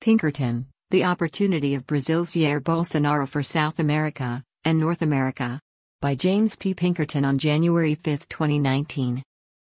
Pinkerton, The Opportunity of Brazil's Jair Bolsonaro for South America and North America. By James P. Pinkerton on January 5, 2019.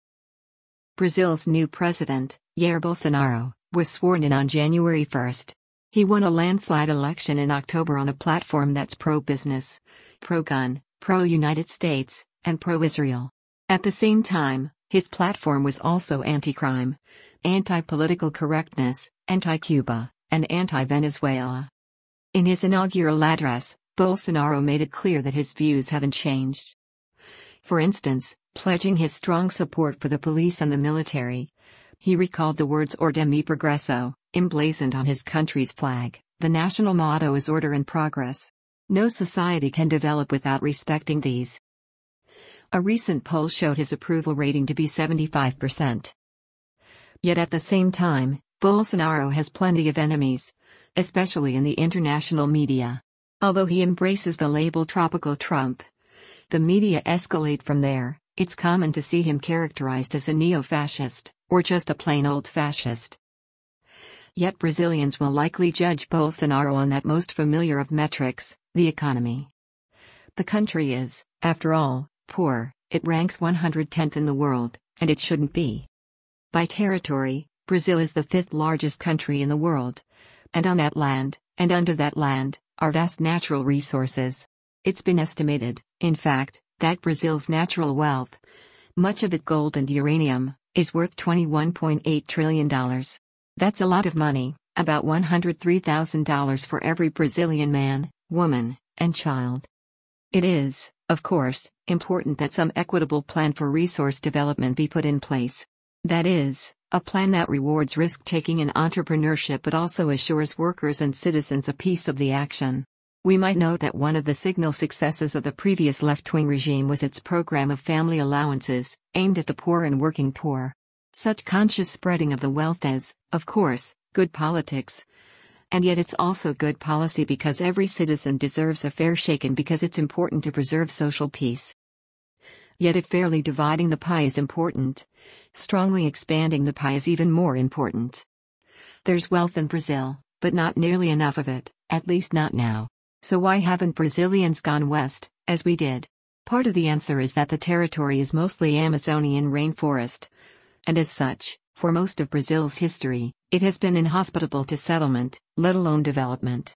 Brazil's new president, Jair Bolsonaro, was sworn in on January 1. He won a landslide election in October on a platform that's pro-business, pro-gun, pro-United States, and pro-Israel. At the same time, his platform was also anti-crime, anti-political correctness, anti-Cuba, and anti-Venezuela. In his inaugural address, Bolsonaro made it clear that his views haven't changed. For instance, pledging his strong support for the police and the military. He recalled the words Ordem e Progresso, emblazoned on his country's flag. The national motto is order and progress. No society can develop without respecting these. A recent poll showed his approval rating to be 75%. Yet at the same time, Bolsonaro has plenty of enemies, especially in the international media. Although he embraces the label Tropical Trump, the media escalate from there. It's common to see him characterized as a neo-fascist, or just a plain old fascist. Yet Brazilians will likely judge Bolsonaro on that most familiar of metrics, the economy. The country is, after all, poor. It ranks 110th in the world, and it shouldn't be. By territory, Brazil is the 5th largest country in the world. And on that land, and under that land, are vast natural resources. It's been estimated, in fact, that Brazil's natural wealth, much of it gold and uranium, is worth $21.8 trillion. That's a lot of money, about $103,000 for every Brazilian man, woman, and child. It is, of course, important that some equitable plan for resource development be put in place. That is, a plan that rewards risk-taking and entrepreneurship but also assures workers and citizens a piece of the action. We might note that one of the signal successes of the previous left-wing regime was its program of family allowances, aimed at the poor and working poor. Such conscious spreading of the wealth is, of course, good politics. And yet it's also good policy because every citizen deserves a fair shake and because it's important to preserve social peace. Yet if fairly dividing the pie is important, strongly expanding the pie is even more important. There's wealth in Brazil, but not nearly enough of it, at least not now. So why haven't Brazilians gone west, as we did? Part of the answer is that the territory is mostly Amazonian rainforest. And as such, for most of Brazil's history, it has been inhospitable to settlement, let alone development.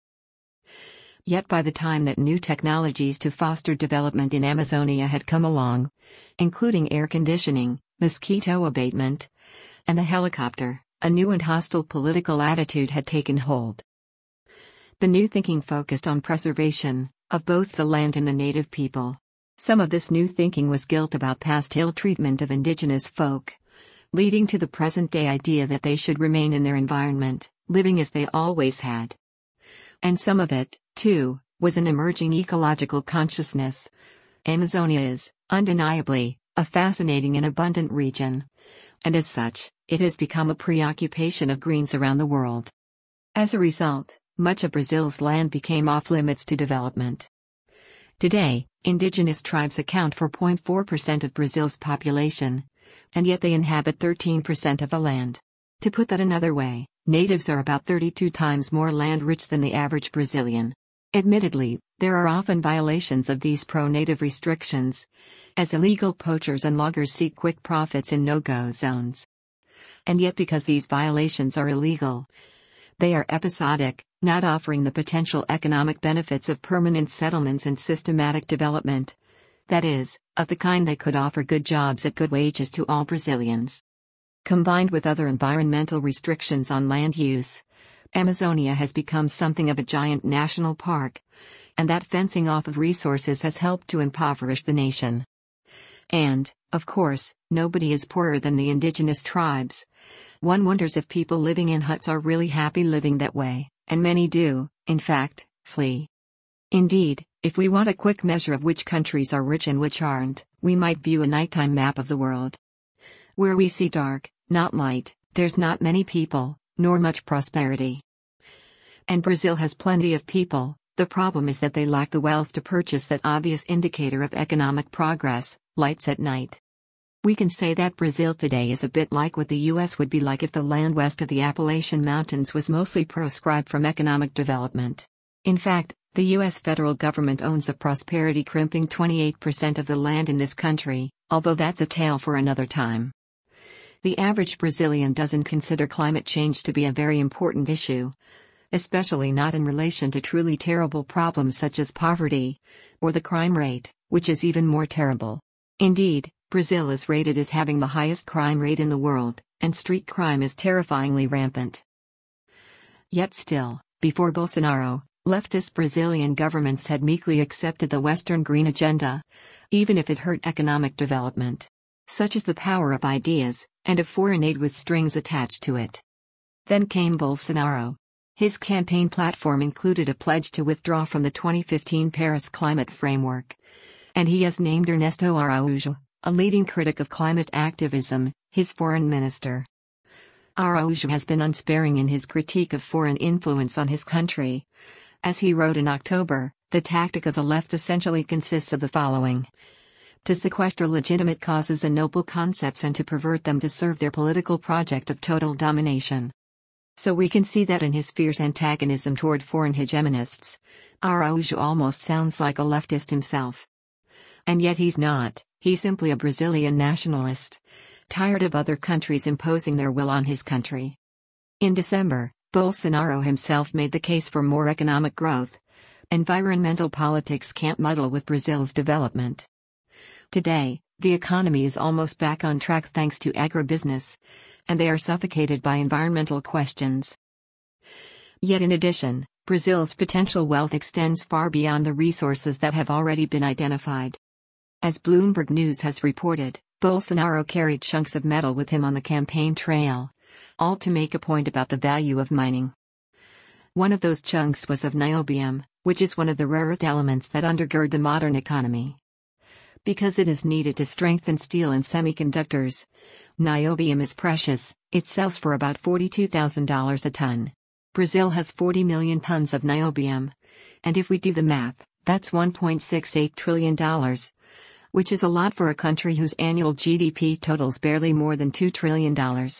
Yet by the time that new technologies to foster development in Amazonia had come along, including air conditioning, mosquito abatement, and the helicopter, a new and hostile political attitude had taken hold. The new thinking focused on preservation of both the land and the native people. Some of this new thinking was guilt about past ill treatment of indigenous folk, leading to the present-day idea that they should remain in their environment, living as they always had. And some of it, too, was an emerging ecological consciousness. Amazonia is, undeniably, a fascinating and abundant region. And as such, it has become a preoccupation of Greens around the world. As a result, much of Brazil's land became off-limits to development. Today, indigenous tribes account for 0.4% of Brazil's population, and yet they inhabit 13% of the land. To put that another way, natives are about 32 times more land-rich than the average Brazilian. Admittedly, there are often violations of these pro-native restrictions, as illegal poachers and loggers seek quick profits in no-go zones. And yet because these violations are illegal, they are episodic, not offering the potential economic benefits of permanent settlements and systematic development. That is, of the kind that could offer good jobs at good wages to all Brazilians. Combined with other environmental restrictions on land use, Amazonia has become something of a giant national park, and that fencing off of resources has helped to impoverish the nation. And, of course, nobody is poorer than the indigenous tribes. One wonders if people living in huts are really happy living that way, and many do, in fact, flee. Indeed, if we want a quick measure of which countries are rich and which aren't, we might view a nighttime map of the world. Where we see dark, not light, there's not many people, nor much prosperity. And Brazil has plenty of people, the problem is that they lack the wealth to purchase that obvious indicator of economic progress, lights at night. We can say that Brazil today is a bit like what the US would be like if the land west of the Appalachian Mountains was mostly proscribed from economic development. In fact, the US federal government owns a prosperity crimping 28% of the land in this country, although that's a tale for another time. The average Brazilian doesn't consider climate change to be a very important issue, especially not in relation to truly terrible problems such as poverty, or the crime rate, which is even more terrible. Indeed, Brazil is rated as having the highest crime rate in the world, and street crime is terrifyingly rampant. Yet still, before Bolsonaro, leftist Brazilian governments had meekly accepted the Western Green Agenda, even if it hurt economic development. Such is the power of ideas, and of foreign aid with strings attached to it. Then came Bolsonaro. His campaign platform included a pledge to withdraw from the 2015 Paris Climate Framework. And he has named Ernesto Araújo, a leading critic of climate activism, his foreign minister. Araújo has been unsparing in his critique of foreign influence on his country. As he wrote in October, the tactic of the left essentially consists of the following: to sequester legitimate causes and noble concepts and to pervert them to serve their political project of total domination. So we can see that in his fierce antagonism toward foreign hegemonists, Araújo almost sounds like a leftist himself. And yet he's not. He's simply a Brazilian nationalist, tired of other countries imposing their will on his country. In December, Bolsonaro himself made the case for more economic growth. Environmental politics can't muddle with Brazil's development. Today, the economy is almost back on track thanks to agribusiness, and they are suffocated by environmental questions. Yet in addition, Brazil's potential wealth extends far beyond the resources that have already been identified. As Bloomberg News has reported, Bolsonaro carried chunks of metal with him on the campaign trail, all to make a point about the value of mining. One of those chunks was of niobium, which is one of the rare earth elements that undergird the modern economy. Because it is needed to strengthen steel and semiconductors, niobium is precious. It sells for about $42,000 a ton. Brazil has 40 million tons of niobium, and if we do the math, that's $1.68 trillion. Which is a lot for a country whose annual GDP totals barely more than $2 trillion.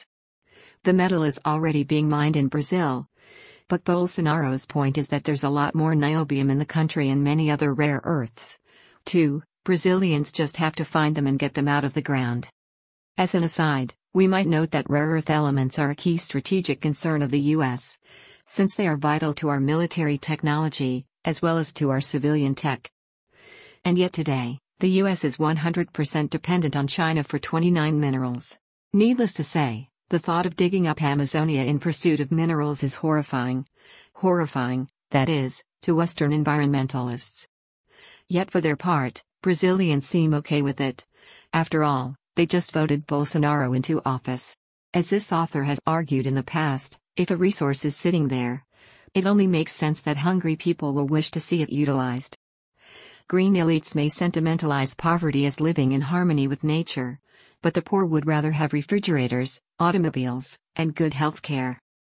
The metal is already being mined in Brazil. But Bolsonaro's point is that there's a lot more niobium in the country and many other rare earths. Too, Brazilians just have to find them and get them out of the ground. As an aside, we might note that rare earth elements are a key strategic concern of the US, since they are vital to our military technology, as well as to our civilian tech. And yet today, the US is 100% dependent on China for 29 minerals. Needless to say, the thought of digging up Amazonia in pursuit of minerals is horrifying. Horrifying, that is, to Western environmentalists. Yet for their part, Brazilians seem okay with it. After all, they just voted Bolsonaro into office. As this author has argued in the past, if a resource is sitting there, it only makes sense that hungry people will wish to see it utilized. Green elites may sentimentalize poverty as living in harmony with nature, but the poor would rather have refrigerators, automobiles, and good health care.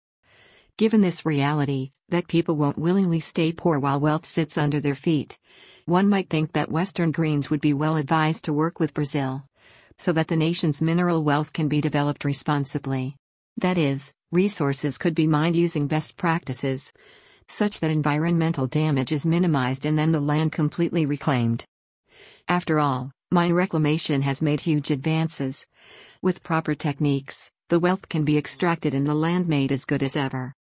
Given this reality, that people won't willingly stay poor while wealth sits under their feet, one might think that Western Greens would be well advised to work with Brazil, so that the nation's mineral wealth can be developed responsibly. That is, resources could be mined using best practices, such that environmental damage is minimized and then the land completely reclaimed. After all, mine reclamation has made huge advances. With proper techniques, the wealth can be extracted and the land made as good as ever.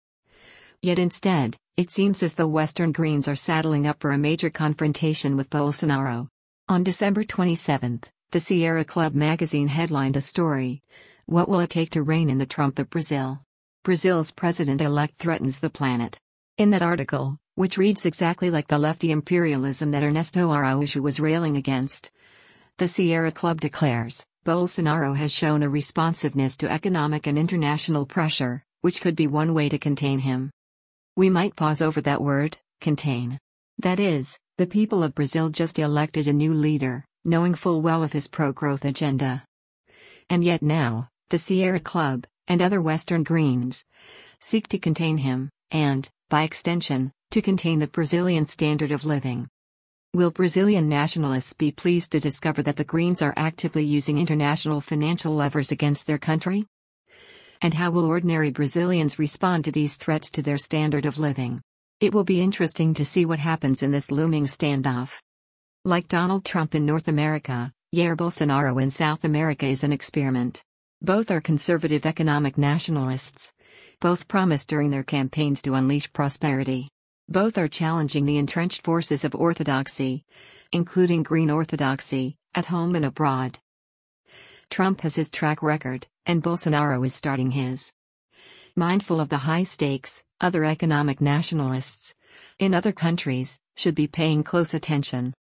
Yet instead, it seems as though Western Greens are saddling up for a major confrontation with Bolsonaro. On December 27, the Sierra Club magazine headlined a story, "What will it take to rein in the Trump of Brazil? Brazil's president-elect threatens the planet." In that article, which reads exactly like the lefty imperialism that Ernesto Araújo was railing against, the Sierra Club declares, Bolsonaro has shown a responsiveness to economic and international pressure, which could be one way to contain him. We might pause over that word, contain. That is, the people of Brazil just elected a new leader, knowing full well of his pro-growth agenda. And yet now, the Sierra Club, and other Western Greens, seek to contain him, and, by extension, to contain the Brazilian standard of living. Will Brazilian nationalists be pleased to discover that the Greens are actively using international financial levers against their country? And how will ordinary Brazilians respond to these threats to their standard of living? It will be interesting to see what happens in this looming standoff. Like Donald Trump in North America, Jair Bolsonaro in South America is an experiment. Both are conservative economic nationalists. Both promise during their campaigns to unleash prosperity. Both are challenging the entrenched forces of orthodoxy, including green orthodoxy, at home and abroad. Trump has his track record, and Bolsonaro is starting his. Mindful of the high stakes, other economic nationalists in other countries should be paying close attention.